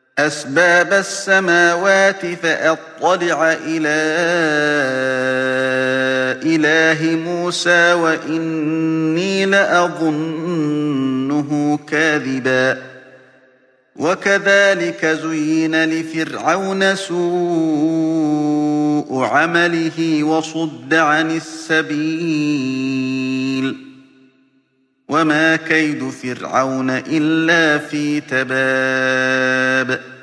أسباب السماوات فأطلع إلى إله موسى وإني لأظنه كاذبا وكذلك زين لفرعون سوء عمله وصد عن السبيل وما كيد فرعون إلا في تباب